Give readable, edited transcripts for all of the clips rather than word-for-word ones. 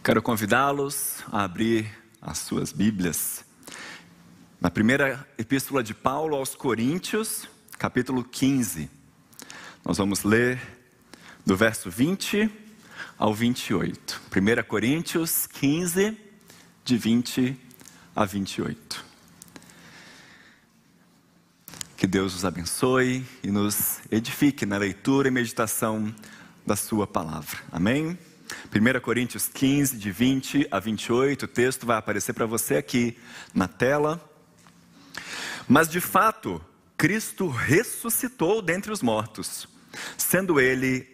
Quero convidá-los a abrir as suas Bíblias na primeira epístola de Paulo aos Coríntios, capítulo 15. Nós vamos ler do verso 20 ao 28. 1 Coríntios 15, de 20 a 28. Que Deus os abençoe e nos edifique na leitura e meditação da sua palavra. Amém? 1 Coríntios 15, de 20 a 28, o texto vai aparecer para você aqui na tela. Mas de fato, Cristo ressuscitou dentre os mortos, sendo Ele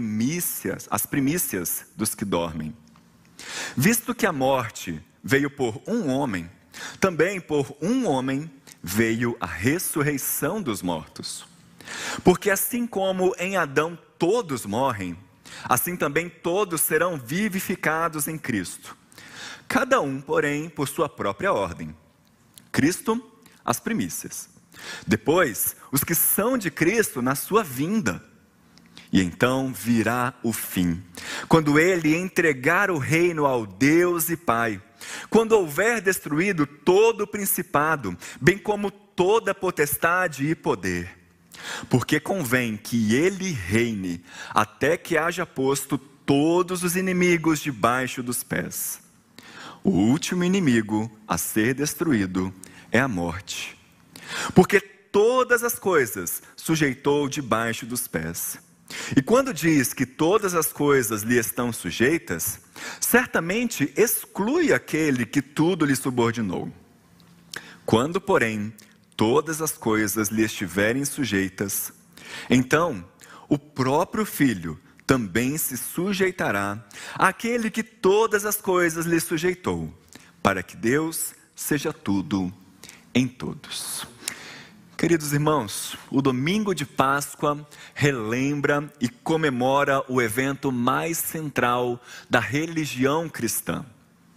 as primícias dos que dormem. Visto que a morte veio por um homem, também por um homem veio a ressurreição dos mortos. Porque assim como em Adão todos morrem, assim também todos serão vivificados em Cristo. Cada um, porém, por sua própria ordem. Cristo, as primícias. Depois, os que são de Cristo na sua vinda. E então virá o fim, quando Ele entregar o reino ao Deus e Pai. Quando houver destruído todo o principado, bem como toda potestade e poder. Porque convém que Ele reine, até que haja posto todos os inimigos debaixo dos pés. O último inimigo a ser destruído é a morte. Porque todas as coisas sujeitou debaixo dos pés. E quando diz que todas as coisas lhe estão sujeitas, certamente exclui aquele que tudo lhe subordinou. Quando, porém, todas as coisas lhe estiverem sujeitas, então o próprio Filho também se sujeitará àquele que todas as coisas lhe sujeitou, para que Deus seja tudo em todos. Queridos irmãos, o domingo de Páscoa relembra e comemora o evento mais central da religião cristã.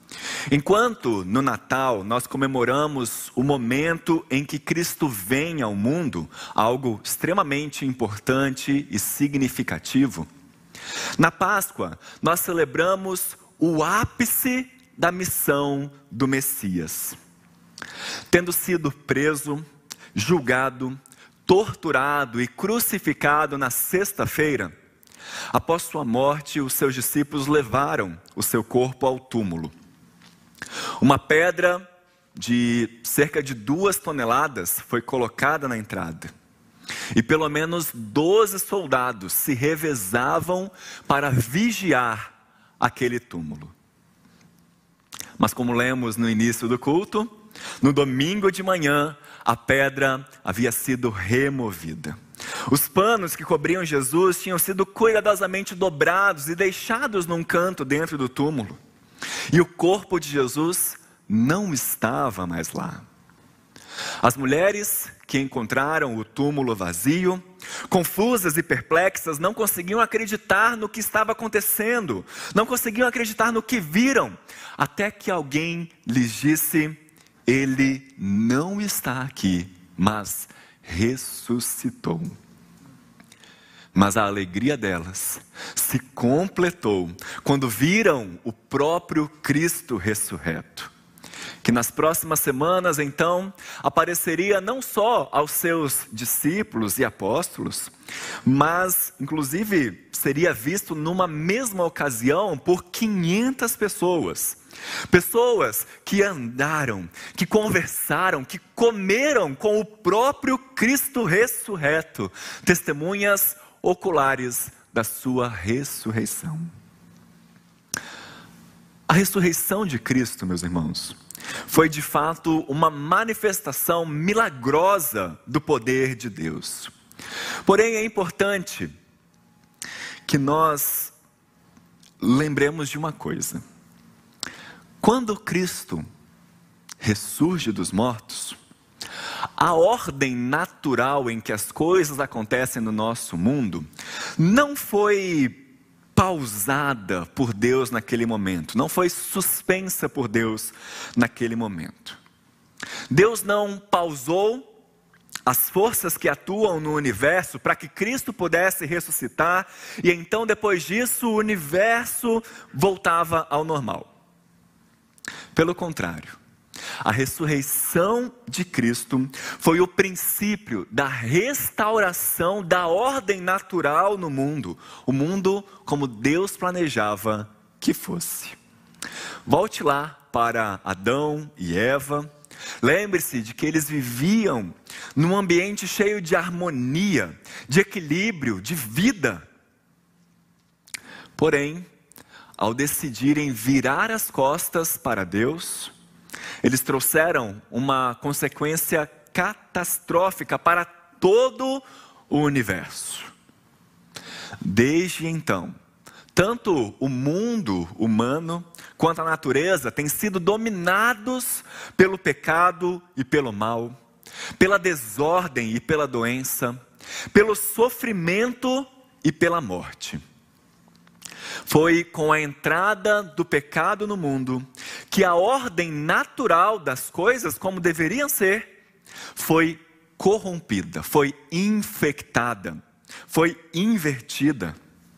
Enquanto no Natal nós comemoramos o momento em que Cristo vem ao mundo, algo extremamente importante e significativo, na Páscoa nós celebramos o ápice da missão do Messias. Tendo sido preso, julgado, torturado e crucificado na sexta-feira, após sua morte, os seus discípulos levaram o seu corpo ao túmulo. Uma pedra de cerca de 2 toneladas foi colocada na entrada. E pelo menos 12 soldados se revezavam para vigiar aquele túmulo. Mas como lemos no início do culto, no domingo de manhã, a pedra havia sido removida. Os panos que cobriam Jesus tinham sido cuidadosamente dobrados e deixados num canto dentro do túmulo. E o corpo de Jesus não estava mais lá. As mulheres que encontraram o túmulo vazio, confusas e perplexas, não conseguiam acreditar no que estava acontecendo, não conseguiam acreditar no que viram, até que alguém lhes disse: Ele não está aqui, mas ressuscitou. Mas a alegria delas se completou quando viram o próprio Cristo ressurreto, que nas próximas semanas então apareceria não só aos seus discípulos e apóstolos, mas inclusive seria visto numa mesma ocasião por 500 pessoas. Pessoas que andaram, que conversaram, que comeram com o próprio Cristo ressurreto, testemunhas oculares da sua ressurreição. A ressurreição de Cristo, meus irmãos, foi de fato uma manifestação milagrosa do poder de Deus. Porém, é importante que nós lembremos de uma coisa. Quando Cristo ressurge dos mortos, a ordem natural em que as coisas acontecem no nosso mundo não foi pausada por Deus naquele momento, não foi suspensa por Deus naquele momento. Deus não pausou as forças que atuam no universo para que Cristo pudesse ressuscitar, e então depois disso o universo voltava ao normal. Pelo contrário, a ressurreição de Cristo foi o princípio da restauração da ordem natural no mundo, o mundo como Deus planejava que fosse. Volte lá para Adão e Eva. Lembre-se de que eles viviam num ambiente cheio de harmonia, de equilíbrio, de vida. Porém, ao decidirem virar as costas para Deus, eles trouxeram uma consequência catastrófica para todo o universo. Desde então, tanto o mundo humano quanto a natureza têm sido dominados pelo pecado e pelo mal, pela desordem e pela doença, pelo sofrimento e pela morte. Foi com a entrada do pecado no mundo que a ordem natural das coisas, como deveriam ser, foi corrompida, foi infectada, foi invertida.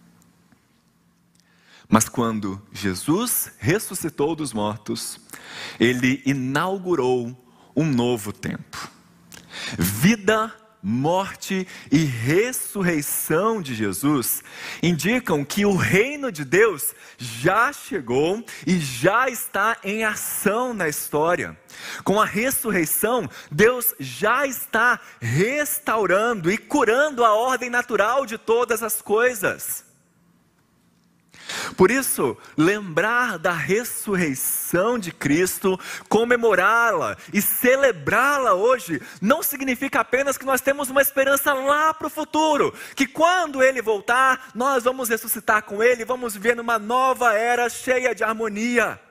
Mas quando Jesus ressuscitou dos mortos, Ele inaugurou um novo tempo. Vida, morte e ressurreição de Jesus indicam que o reino de Deus já chegou e já está em ação na história. Com a ressurreição, Deus já está restaurando e curando a ordem natural de todas as coisas. Por isso, lembrar da ressurreição de Cristo, comemorá-la e celebrá-la hoje, não significa apenas que nós temos uma esperança lá para o futuro, que quando Ele voltar, nós vamos ressuscitar com Ele, vamos viver numa nova era cheia de harmonia.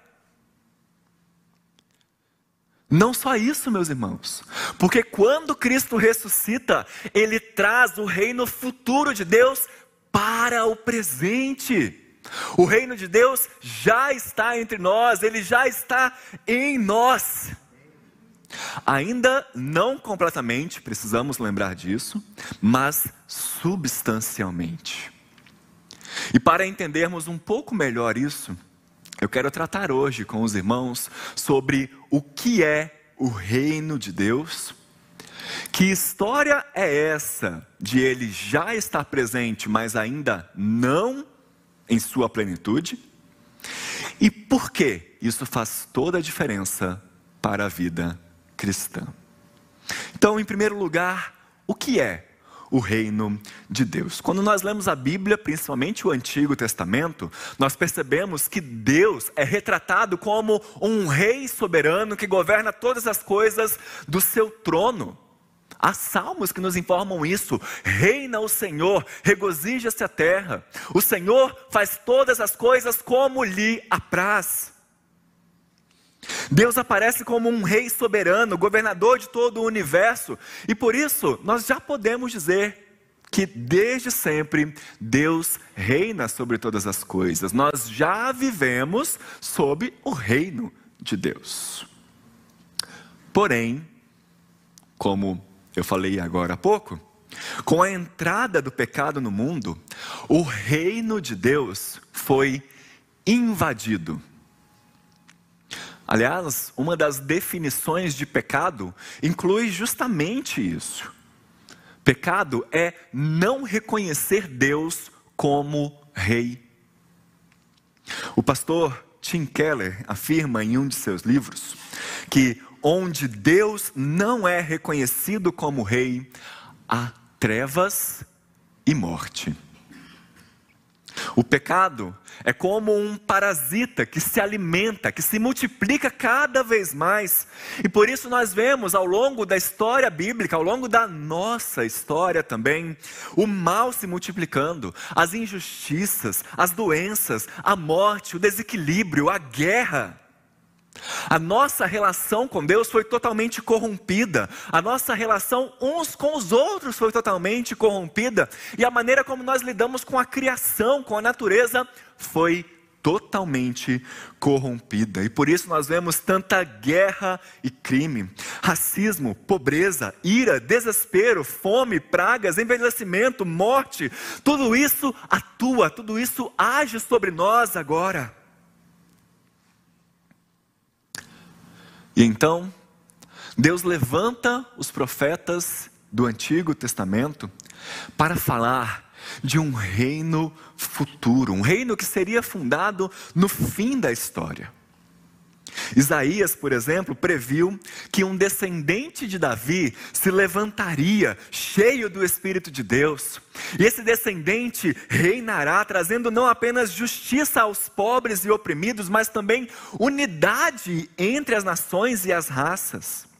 Não só isso, meus irmãos, porque quando Cristo ressuscita, Ele traz o reino futuro de Deus para o presente. O reino de Deus já está entre nós, Ele já está em nós. Ainda não completamente, precisamos lembrar disso, mas substancialmente. E para entendermos um pouco melhor isso, eu quero tratar hoje com os irmãos sobre o que é o reino de Deus. Que história é essa de Ele já estar presente, mas ainda não em sua plenitude? E por que isso faz toda a diferença para a vida cristã? Então, em primeiro lugar, o que é o reino de Deus? Quando nós lemos a Bíblia, principalmente o Antigo Testamento, nós percebemos que Deus é retratado como um rei soberano que governa todas as coisas do seu trono. Há salmos que nos informam isso. Reina o Senhor, regozija-se a terra. O Senhor faz todas as coisas como lhe apraz. Deus aparece como um rei soberano, governador de todo o universo. E por isso, nós já podemos dizer que desde sempre Deus reina sobre todas as coisas. Nós já vivemos sob o reino de Deus. Porém, como eu falei agora há pouco, com a entrada do pecado no mundo, o reino de Deus foi invadido. Aliás, uma das definições de pecado inclui justamente isso. Pecado é não reconhecer Deus como rei. O pastor Tim Keller afirma em um de seus livros que onde Deus não é reconhecido como rei, há trevas e morte. O pecado é como um parasita que se alimenta, que se multiplica cada vez mais. E por isso nós vemos ao longo da história bíblica, ao longo da nossa história também, o mal se multiplicando, as injustiças, as doenças, a morte, o desequilíbrio, a guerra. A nossa relação com Deus foi totalmente corrompida. A nossa relação uns com os outros foi totalmente corrompida. E a maneira como nós lidamos com a criação, com a natureza, foi totalmente corrompida. E por isso nós vemos tanta guerra e crime, racismo, pobreza, ira, desespero, fome, pragas, envelhecimento, morte. Tudo isso atua, tudo isso age sobre nós agora. E então, Deus levanta os profetas do Antigo Testamento para falar de um reino futuro, um reino que seria fundado no fim da história. Isaías, por exemplo, previu que um descendente de Davi se levantaria cheio do Espírito de Deus. E esse descendente reinará, trazendo não apenas justiça aos pobres e oprimidos, mas também unidade entre as nações e as raças.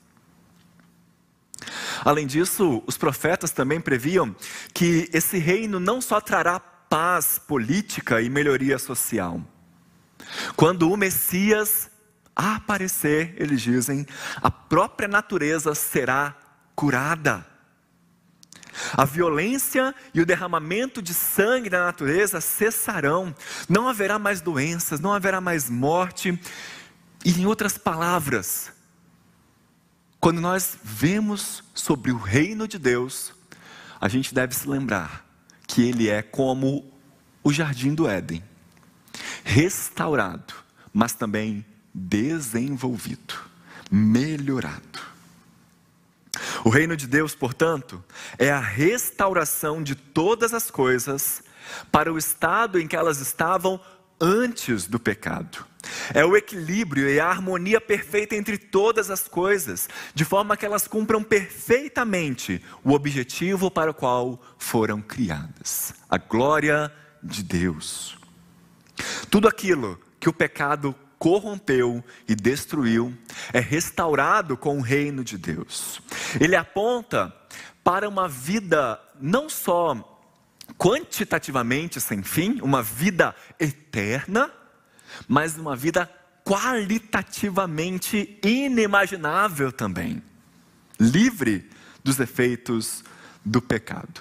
Além disso, os profetas também previam que esse reino não só trará paz política e melhoria social. Quando o Messias aparecer, eles dizem, a própria natureza será curada. A violência e o derramamento de sangue da natureza cessarão. Não haverá mais doenças, não haverá mais morte. E em outras palavras, quando nós vemos sobre o reino de Deus, a gente deve se lembrar que ele é como o jardim do Éden, restaurado, mas também desenvolvido, melhorado. O reino de Deus, portanto, é a restauração de todas as coisas para o estado em que elas estavam antes do pecado. É o equilíbrio e a harmonia perfeita entre todas as coisas, de forma que elas cumpram perfeitamente o objetivo para o qual foram criadas. A glória de Deus. Tudo aquilo que o pecado corrompeu e destruiu é restaurado com o reino de Deus. Ele aponta para uma vida não só quantitativamente sem fim, uma vida eterna, mas uma vida qualitativamente inimaginável também, livre dos efeitos do pecado.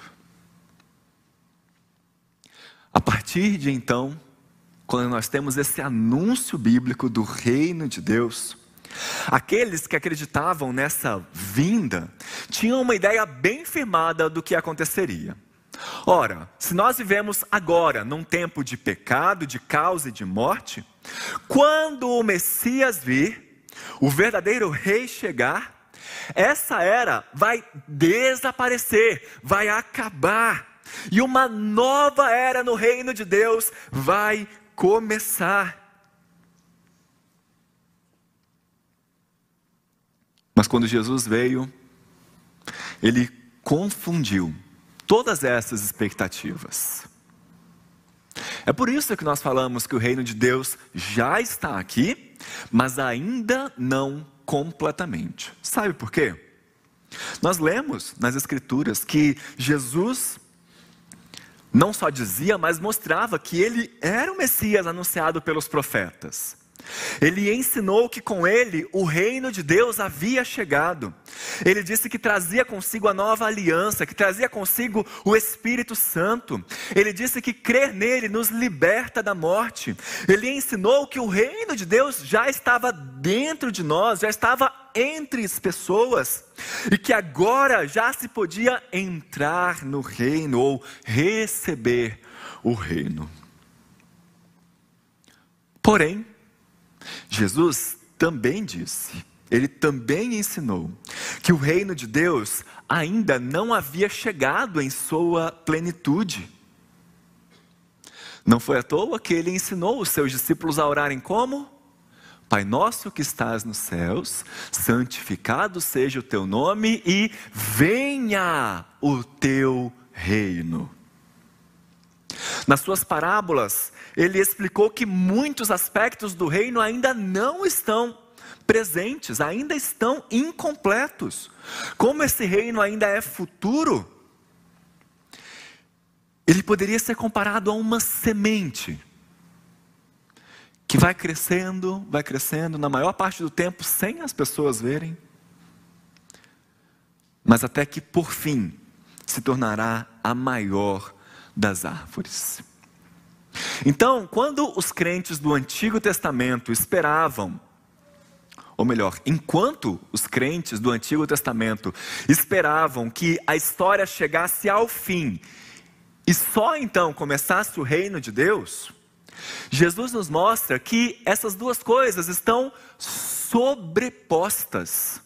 A partir de então, quando nós temos esse anúncio bíblico do reino de Deus, aqueles que acreditavam nessa vinda tinham uma ideia bem firmada do que aconteceria. Ora, se nós vivemos agora num tempo de pecado, de caos e de morte, quando o Messias vir, o verdadeiro rei chegar, essa era vai desaparecer, vai acabar, e uma nova era no reino de Deus vai começar. Mas quando Jesus veio, ele confundiu todas essas expectativas. É por isso que nós falamos que o reino de Deus já está aqui, mas ainda não completamente. Sabe por quê? Nós lemos nas Escrituras que Jesus não só dizia, mas mostrava que ele era o Messias anunciado pelos profetas. Ele ensinou que com ele o reino de Deus havia chegado. Ele disse que trazia consigo a nova aliança, que trazia consigo o Espírito Santo. Ele disse que crer nele nos liberta da morte. Ele ensinou que o reino de Deus já estava dentro de nós, já estava entre as pessoas, e que agora já se podia entrar no reino ou receber o reino. Porém, Jesus também disse, ele também ensinou, que o reino de Deus ainda não havia chegado em sua plenitude. Não foi à toa que ele ensinou os seus discípulos a orarem como? Pai nosso que estás nos céus, santificado seja o teu nome e venha o teu reino. Nas suas parábolas, ele explicou que muitos aspectos do reino ainda não estão presentes, ainda estão incompletos. Como esse reino ainda é futuro, ele poderia ser comparado a uma semente que vai crescendo, na maior parte do tempo, sem as pessoas verem, mas até que por fim se tornará a maior das árvores. Então, quando os crentes do Antigo Testamento esperavam, ou melhor, enquanto os crentes do Antigo Testamento esperavam que a história chegasse ao fim e só então começasse o reino de Deus, Jesus nos mostra que essas duas coisas estão sobrepostas.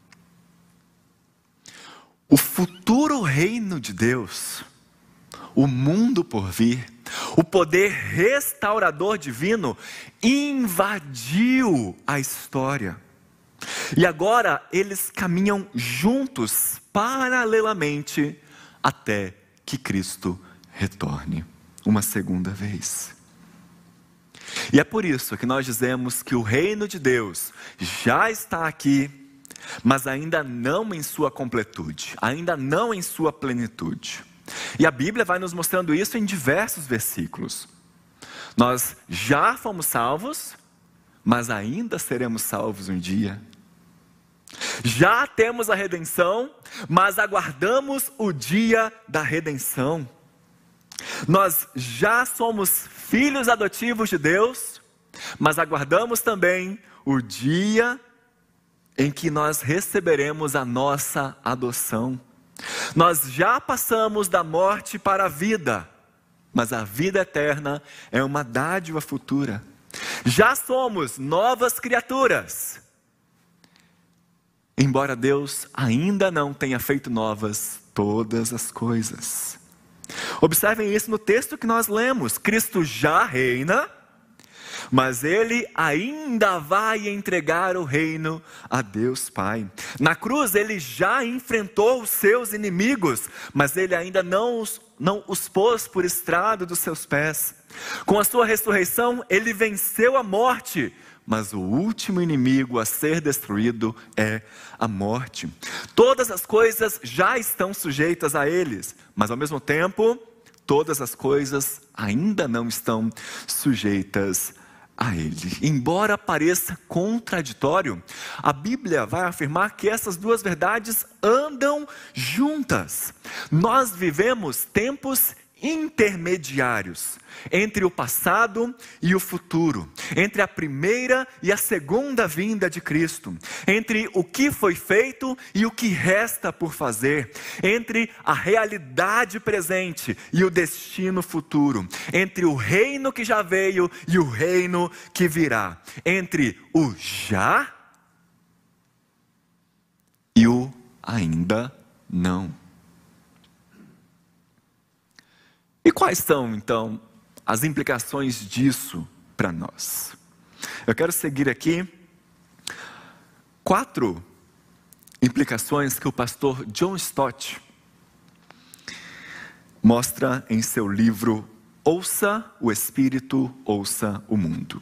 O futuro reino de Deus, o mundo por vir, o poder restaurador divino invadiu a história. E agora eles caminham juntos, paralelamente, até que Cristo retorne uma segunda vez. E é por isso que nós dizemos que o reino de Deus já está aqui, mas ainda não em sua completude, ainda não em sua plenitude. E a Bíblia vai nos mostrando isso em diversos versículos. Nós já fomos salvos, mas ainda seremos salvos um dia. Já temos a redenção, mas aguardamos o dia da redenção. Nós já somos filhos adotivos de Deus, mas aguardamos também o dia em que nós receberemos a nossa adoção. Nós já passamos da morte para a vida, mas a vida eterna é uma dádiva futura. Já somos novas criaturas, embora Deus ainda não tenha feito novas todas as coisas. Observem isso no texto que nós lemos. Cristo já reina, mas Ele ainda vai entregar o reino a Deus Pai. Na cruz Ele já enfrentou os seus inimigos, mas Ele ainda não os pôs por estrado dos seus pés. Com a sua ressurreição Ele venceu a morte, mas o último inimigo a ser destruído é a morte. Todas as coisas já estão sujeitas a eles, mas ao mesmo tempo, todas as coisas ainda não estão sujeitas a ele. Embora pareça contraditório, a Bíblia vai afirmar que essas duas verdades andam juntas. Nós vivemos tempos intermediários entre o passado e o futuro, entre a primeira e a segunda vinda de Cristo, entre o que foi feito e o que resta por fazer, entre a realidade presente e o destino futuro, entre o reino que já veio e o reino que virá, entre o já e o ainda não. E quais são, então, as implicações disso para nós? Eu quero seguir aqui 4 implicações que o pastor John Stott mostra em seu livro Ouça o Espírito, Ouça o Mundo.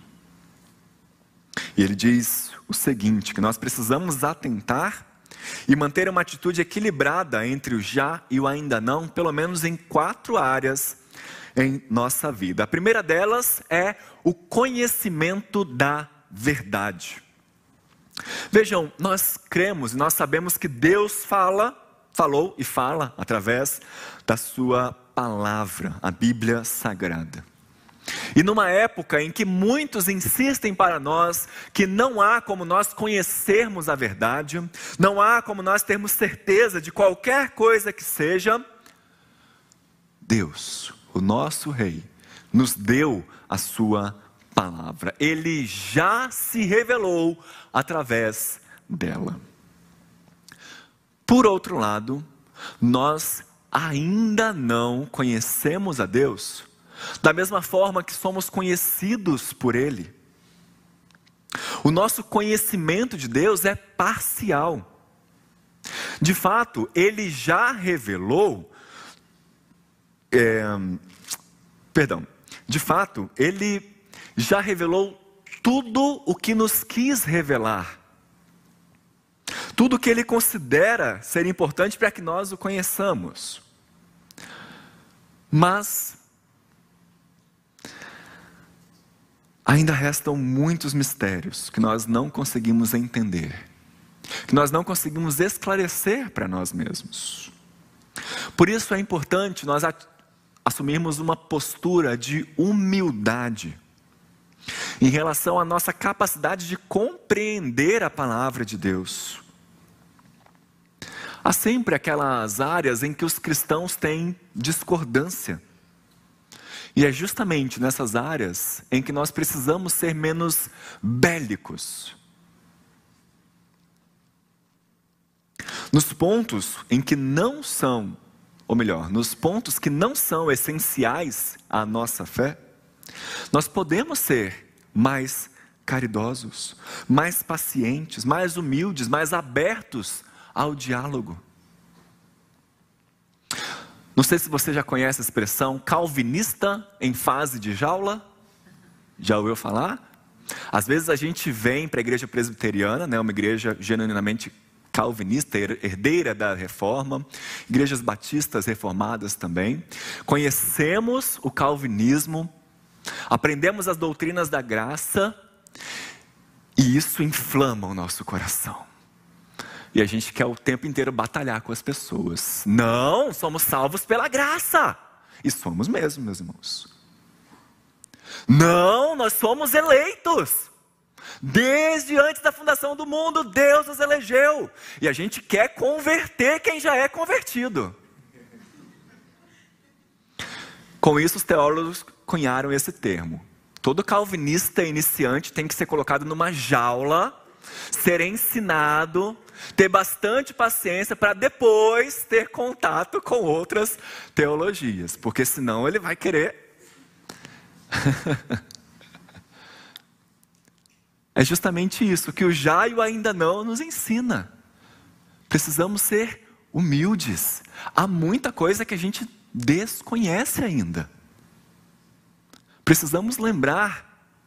E ele diz o seguinte, que nós precisamos atentar e manter uma atitude equilibrada entre o já e o ainda não, pelo menos em 4 áreas em nossa vida. A primeira delas é o conhecimento da verdade. Vejam, nós cremos e nós sabemos que Deus falou e fala através da sua palavra, a Bíblia Sagrada. E numa época em que muitos insistem para nós que não há como nós conhecermos a verdade, não há como nós termos certeza de qualquer coisa que seja, Deus, o nosso Rei, nos deu a sua palavra. Ele já se revelou através dela. Por outro lado, nós ainda não conhecemos a Deus da mesma forma que somos conhecidos por Ele. O nosso conhecimento de Deus é parcial. De fato, Ele já revelou, Ele já revelou tudo o que nos quis revelar. Tudo o que Ele considera ser importante para que nós o conheçamos. Mas ainda restam muitos mistérios que nós não conseguimos entender, que nós não conseguimos esclarecer para nós mesmos. Por isso é importante nós assumirmos uma postura de humildade em relação à nossa capacidade de compreender a palavra de Deus. Há sempre aquelas áreas em que os cristãos têm discordância. E é justamente nessas áreas em que nós precisamos ser menos bélicos. Nos pontos em que não são, ou melhor, nos pontos que não são essenciais à nossa fé, nós podemos ser mais caridosos, mais pacientes, mais humildes, mais abertos ao diálogo. Não sei se você já conhece a expressão calvinista em fase de jaula. Já ouviu falar? Às vezes a gente vem para a igreja presbiteriana, né, uma igreja genuinamente calvinista, herdeira da reforma, igrejas batistas reformadas também. Conhecemos o calvinismo, aprendemos as doutrinas da graça, e isso inflama o nosso coração. E a gente quer o tempo inteiro batalhar com as pessoas. Não, somos salvos pela graça. E somos mesmo, meus irmãos. Não, nós somos eleitos. Desde antes da fundação do mundo, Deus nos elegeu. E a gente quer converter quem já é convertido. Com isso, os teólogos cunharam esse termo. Todo calvinista iniciante tem que ser colocado numa jaula, ser ensinado, ter bastante paciência para depois ter contato com outras teologias, porque senão ele vai querer. É justamente isso que o já e o ainda não nos ensina. Precisamos ser humildes. Há muita coisa que a gente desconhece ainda. Precisamos lembrar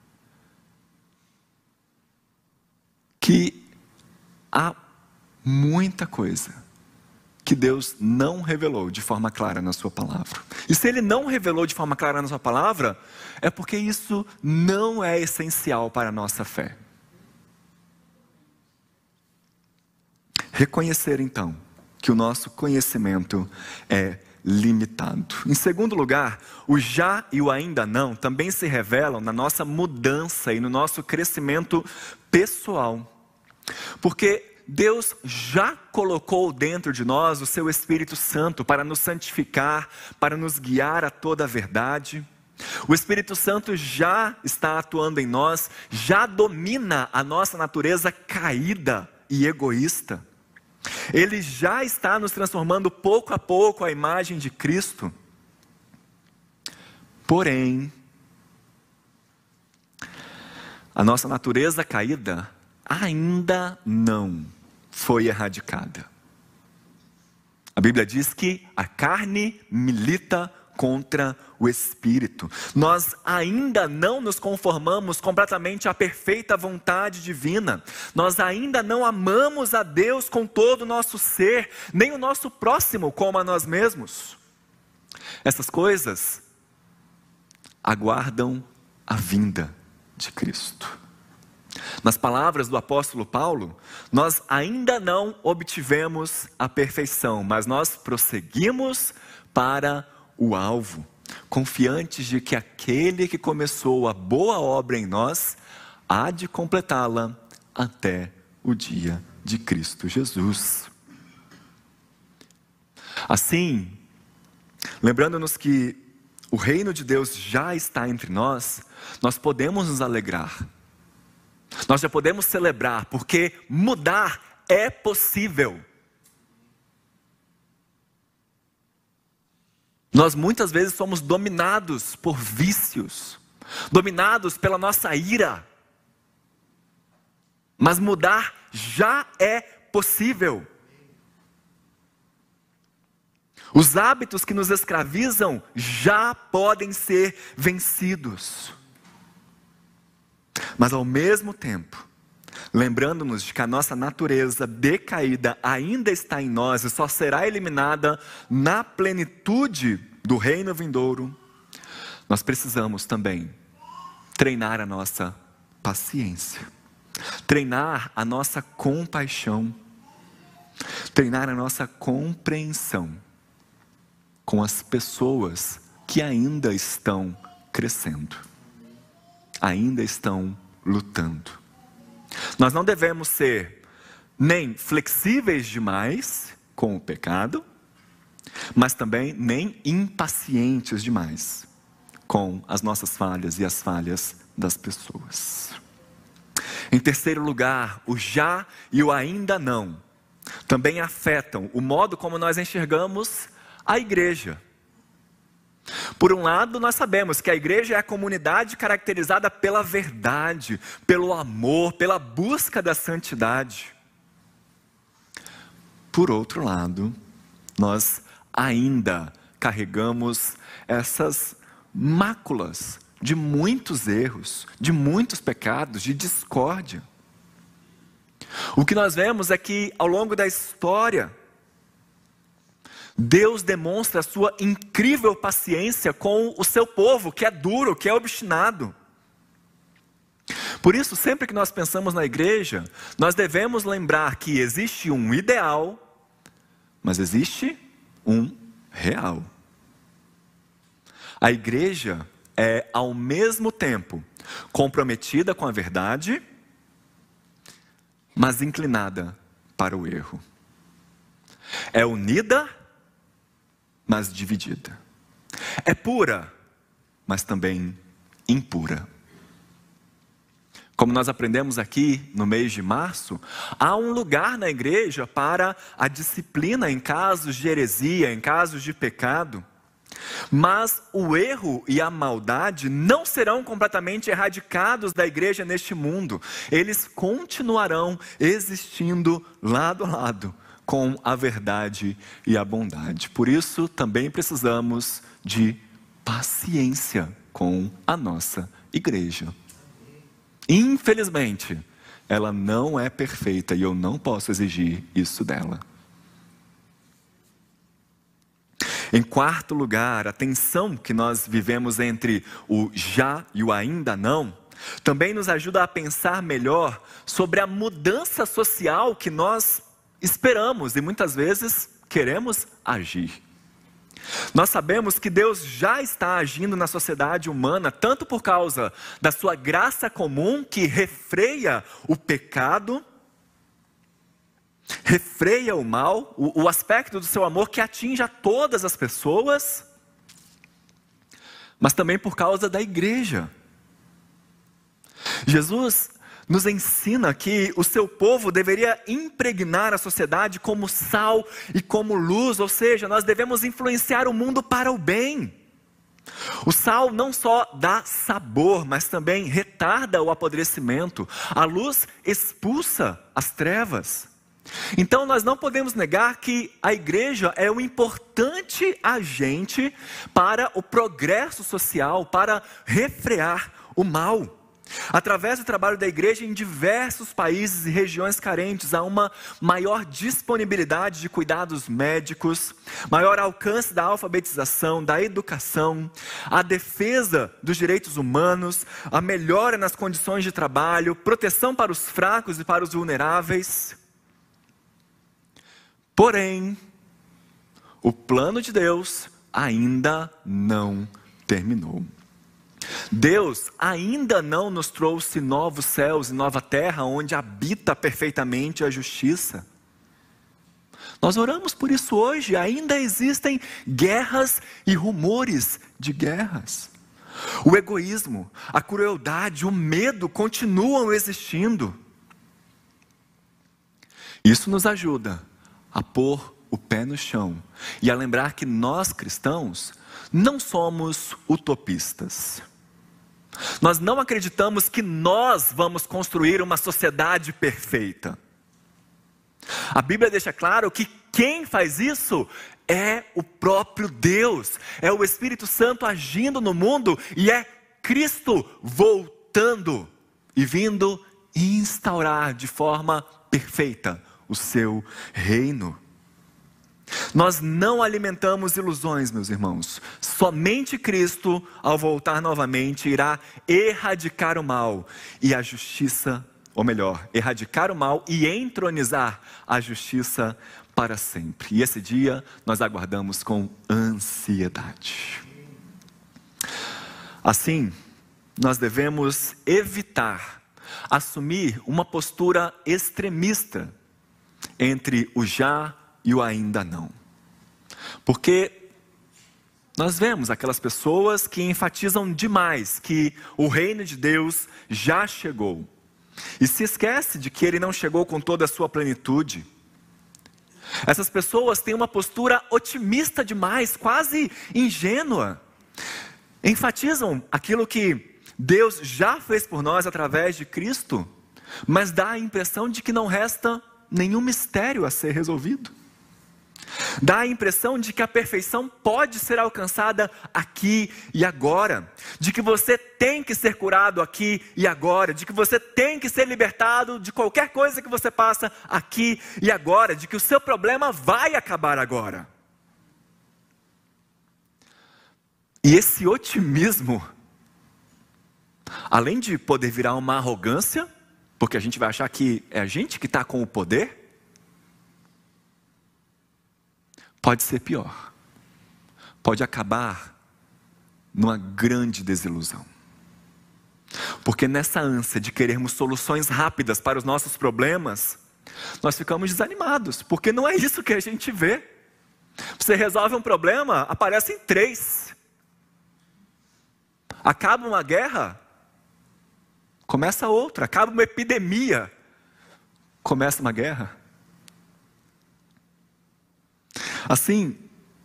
que há muita coisa que Deus não revelou de forma clara na sua palavra. E se Ele não revelou de forma clara na sua palavra, é porque isso não é essencial para a nossa fé. Reconhecer então que o nosso conhecimento é limitado. Em segundo lugar, o já e o ainda não também se revelam na nossa mudança e no nosso crescimento pessoal. Porque Deus já colocou dentro de nós o seu Espírito Santo para nos santificar, para nos guiar a toda a verdade. O Espírito Santo já está atuando em nós, já domina a nossa natureza caída e egoísta. Ele já está nos transformando pouco a pouco à imagem de Cristo. Porém, a nossa natureza caída ainda não foi erradicada. A Bíblia diz que a carne milita contra o Espírito. Nós ainda não nos conformamos completamente à perfeita vontade divina. Nós ainda não amamos a Deus com todo o nosso ser, nem o nosso próximo como a nós mesmos. Essas coisas aguardam a vinda de Cristo. Nas palavras do apóstolo Paulo, nós ainda não obtivemos a perfeição, mas nós prosseguimos para o alvo, confiantes de que aquele que começou a boa obra em nós, há de completá-la até o dia de Cristo Jesus. Assim, lembrando-nos que o reino de Deus já está entre nós, nós podemos nos alegrar. Nós já podemos celebrar, porque mudar é possível. Nós muitas vezes somos dominados por vícios, dominados pela nossa ira. Mas mudar já é possível. Os hábitos que nos escravizam já podem ser vencidos. Mas ao mesmo tempo, lembrando-nos de que a nossa natureza decaída ainda está em nós e só será eliminada na plenitude do reino vindouro, nós precisamos também treinar a nossa paciência, treinar a nossa compaixão, treinar a nossa compreensão com as pessoas que ainda estão crescendo, ainda estão lutando. Nós não devemos ser nem flexíveis demais com o pecado, mas também nem impacientes demais com as nossas falhas e as falhas das pessoas. Em terceiro lugar, o já e o ainda não também afetam o modo como nós enxergamos a igreja. Por um lado, nós sabemos que a igreja é a comunidade caracterizada pela verdade, pelo amor, pela busca da santidade. Por outro lado, nós ainda carregamos essas máculas de muitos erros, de muitos pecados, de discórdia. O que nós vemos é que ao longo da história, Deus demonstra a sua incrível paciência com o seu povo, que é duro, que é obstinado. Por isso, sempre que nós pensamos na igreja, nós devemos lembrar que existe um ideal, mas existe um real. A igreja é, ao mesmo tempo, comprometida com a verdade, mas inclinada para o erro. É unida, mas dividida. É pura, mas também impura. Como nós aprendemos aqui no mês de março, há um lugar na igreja para a disciplina em casos de heresia, em casos de pecado. Mas o erro e a maldade não serão completamente erradicados da igreja neste mundo. Eles continuarão existindo lado a lado com a verdade e a bondade. Por isso também precisamos de paciência com a nossa igreja. Infelizmente, ela não é perfeita e eu não posso exigir isso dela. Em quarto lugar, a tensão que nós vivemos entre o já e o ainda não, também nos ajuda a pensar melhor sobre a mudança social que nós esperamos e muitas vezes queremos agir. Nós sabemos que Deus já está agindo na sociedade humana, tanto por causa da sua graça comum que refreia o pecado, refreia o mal, o aspecto do seu amor que atinge a todas as pessoas, mas também por causa da igreja. Jesus nos ensina que o seu povo deveria impregnar a sociedade como sal e como luz, ou seja, nós devemos influenciar o mundo para o bem. O sal não só dá sabor, mas também retarda o apodrecimento. A luz expulsa as trevas. Então nós não podemos negar que a igreja é um importante agente para o progresso social, para refrear o mal. Através do trabalho da igreja em diversos países e regiões carentes, há uma maior disponibilidade de cuidados médicos, maior alcance da alfabetização, da educação, a defesa dos direitos humanos, a melhora nas condições de trabalho, proteção para os fracos e para os vulneráveis. Porém, o plano de Deus ainda não terminou. Deus ainda não nos trouxe novos céus e nova terra onde habita perfeitamente a justiça. Nós oramos por isso hoje. Ainda existem guerras e rumores de guerras. O egoísmo, a crueldade, o medo continuam existindo. Isso nos ajuda a pôr o pé no chão e a lembrar que nós cristãos não somos utopistas. Nós não acreditamos que nós vamos construir uma sociedade perfeita. A Bíblia deixa claro que quem faz isso é o próprio Deus, é o Espírito Santo agindo no mundo e é Cristo voltando e vindo instaurar de forma perfeita o seu reino. Nós não alimentamos ilusões, meus irmãos. Somente Cristo, ao voltar novamente, irá erradicar o mal e a justiça, ou melhor, erradicar o mal e entronizar a justiça para sempre. E esse dia nós aguardamos com ansiedade. Assim, nós devemos evitar assumir uma postura extremista entre o já e o ainda não. Porque nós vemos aquelas pessoas que enfatizam demais que o reino de Deus já chegou. E se esquece de que ele não chegou com toda a sua plenitude. Essas pessoas têm uma postura otimista demais, quase ingênua. Enfatizam aquilo que Deus já fez por nós através de Cristo, mas dá a impressão de que não resta nenhum mistério a ser resolvido. Dá a impressão de que a perfeição pode ser alcançada aqui e agora, de que você tem que ser curado aqui e agora, de que você tem que ser libertado de qualquer coisa que você passa aqui e agora, de que o seu problema vai acabar agora. E esse otimismo, além de poder virar uma arrogância, porque a gente vai achar que é a gente que está com o poder, pode ser pior. Pode acabar numa grande desilusão. Porque nessa ânsia de querermos soluções rápidas para os nossos problemas, nós ficamos desanimados, porque não é isso que a gente vê. Você resolve um problema, aparecem 3. Acaba uma guerra, começa outra. Acaba uma epidemia, começa uma guerra. Assim,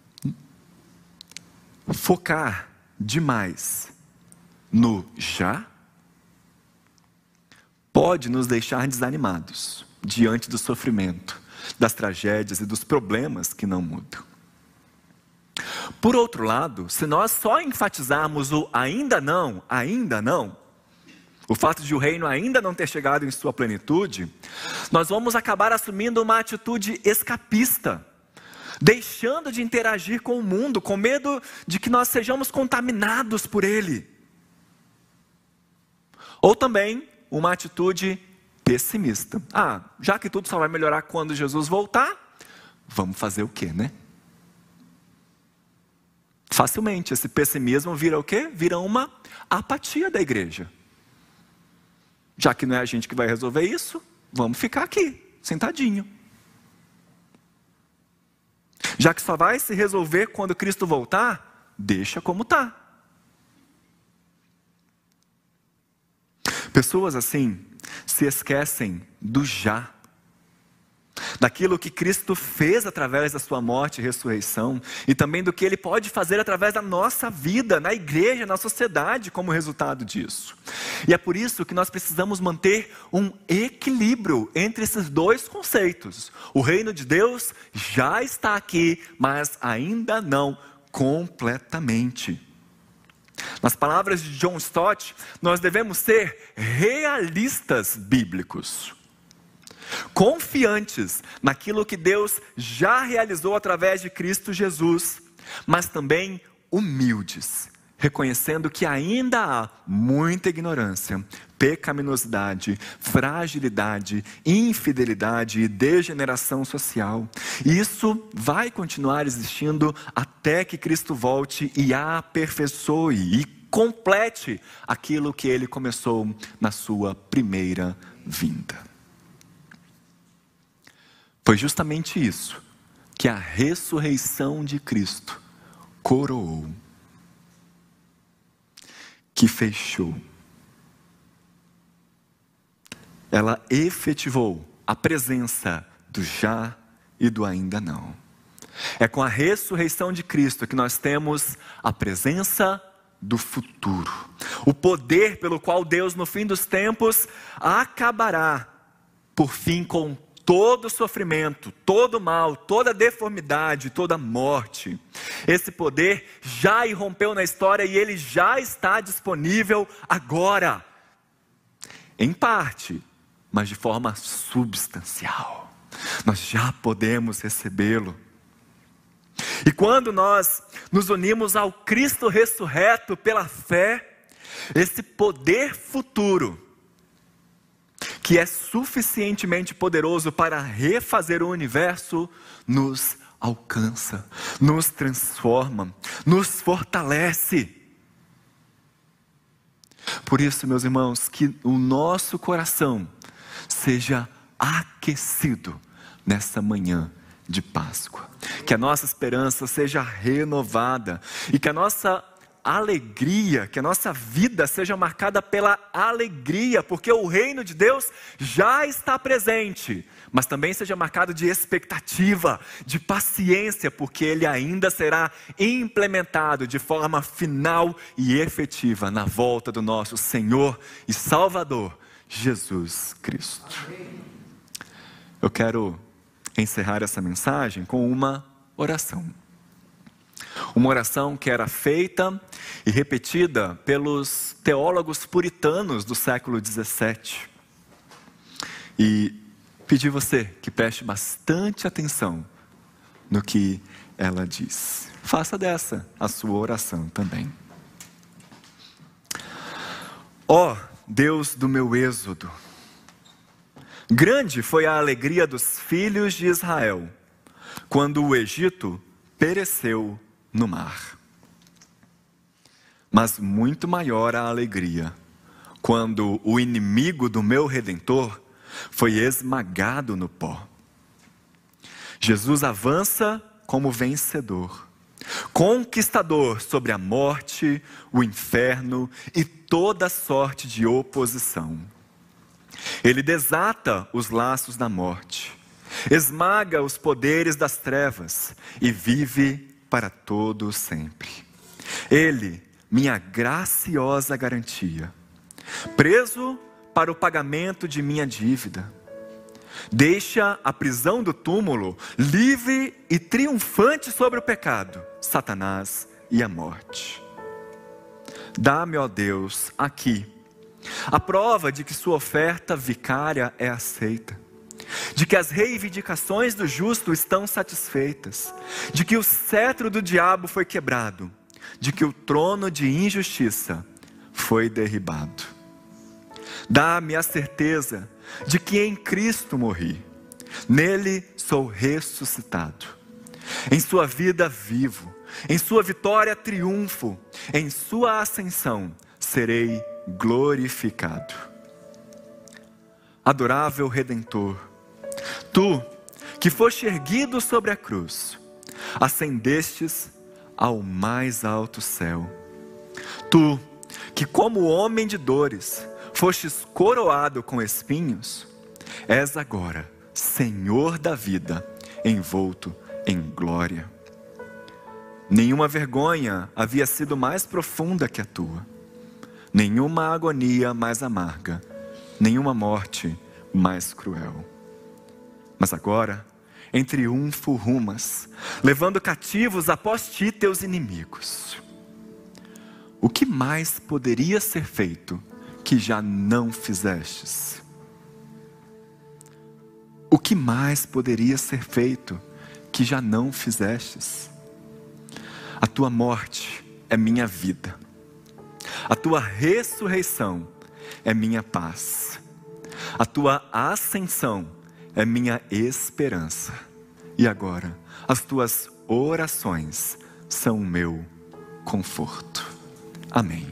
focar demais no já pode nos deixar desanimados diante do sofrimento, das tragédias e dos problemas que não mudam. Por outro lado, se nós só enfatizarmos o ainda não, o fato de o reino ainda não ter chegado em sua plenitude, nós vamos acabar assumindo uma atitude escapista, deixando de interagir com o mundo, com medo de que nós sejamos contaminados por ele. Ou também uma atitude pessimista. Já que tudo só vai melhorar quando Jesus voltar, vamos fazer o quê, né? Facilmente, esse pessimismo vira o quê? Vira uma apatia da igreja. Já que não é a gente que vai resolver isso, vamos ficar aqui, sentadinho. Já que só vai se resolver quando Cristo voltar, deixa como está. Pessoas assim se esquecem do já, daquilo que Cristo fez através da sua morte e ressurreição, e também do que Ele pode fazer através da nossa vida, na igreja, na sociedade, como resultado disso. E é por isso que nós precisamos manter um equilíbrio entre esses dois conceitos. O reino de Deus já está aqui, mas ainda não completamente. Nas palavras de John Stott, nós devemos ser realistas bíblicos, confiantes naquilo que Deus já realizou através de Cristo Jesus, mas também humildes, reconhecendo que ainda há muita ignorância, pecaminosidade, fragilidade, infidelidade e degeneração social. E isso vai continuar existindo até que Cristo volte e aperfeiçoe e complete aquilo que Ele começou na sua primeira vinda. Foi justamente isso que a ressurreição de Cristo coroou, que fechou. Ela efetivou a presença do já e do ainda não. É com a ressurreição de Cristo que nós temos a presença do futuro. O poder pelo qual Deus no fim dos tempos acabará por fim com todo sofrimento, todo mal, toda deformidade, toda morte. Esse poder já irrompeu na história e ele já está disponível agora. Em parte, mas de forma substancial. Nós já podemos recebê-lo. E quando nós nos unimos ao Cristo ressurreto pela fé, esse poder futuro, que é suficientemente poderoso para refazer o universo, nos alcança, nos transforma, nos fortalece. Por isso, meus irmãos, que o nosso coração seja aquecido nessa manhã de Páscoa. Que a nossa esperança seja renovada e que a nossa alegria, que a nossa vida seja marcada pela alegria, porque o reino de Deus já está presente, mas também seja marcado de expectativa, de paciência, porque ele ainda será implementado de forma final e efetiva na volta do nosso Senhor e Salvador, Jesus Cristo. Eu quero encerrar essa mensagem com uma oração. Uma oração que era feita e repetida pelos teólogos puritanos do século XVII. E pedir você que preste bastante atenção no que ela diz. Faça dessa a sua oração também. Ó Deus do meu êxodo, grande foi a alegria dos filhos de Israel, quando o Egito pereceu no mar. Mas muito maior a alegria, quando o inimigo do meu Redentor foi esmagado no pó. Jesus avança como vencedor, conquistador sobre a morte, o inferno e toda sorte de oposição. Ele desata os laços da morte, esmaga os poderes das trevas e vive para todo sempre. Ele, minha graciosa garantia, preso para o pagamento de minha dívida, deixa a prisão do túmulo livre e triunfante sobre o pecado, Satanás e a morte. Dá-me, ó Deus, aqui, a prova de que sua oferta vicária é aceita, de que as reivindicações do justo estão satisfeitas, de que o cetro do diabo foi quebrado, de que o trono de injustiça foi derribado. Dá-me a certeza de que em Cristo morri, nele sou ressuscitado, em sua vida vivo, em sua vitória triunfo, em sua ascensão serei glorificado. Adorável Redentor, tu que foste erguido sobre a cruz, ascendestes ao mais alto céu. Tu que como homem de dores fostes coroado com espinhos, és agora Senhor da vida, envolto em glória. Nenhuma vergonha havia sido mais profunda que a tua, nenhuma agonia mais amarga, nenhuma morte mais cruel. Mas agora, em triunfo rumas, levando cativos após ti teus inimigos. O que mais poderia ser feito que já não fizestes? O que mais poderia ser feito que já não fizestes? A tua morte é minha vida, a tua ressurreição é minha paz, a tua ascensão é minha esperança, e agora as tuas orações são o meu conforto. Amém.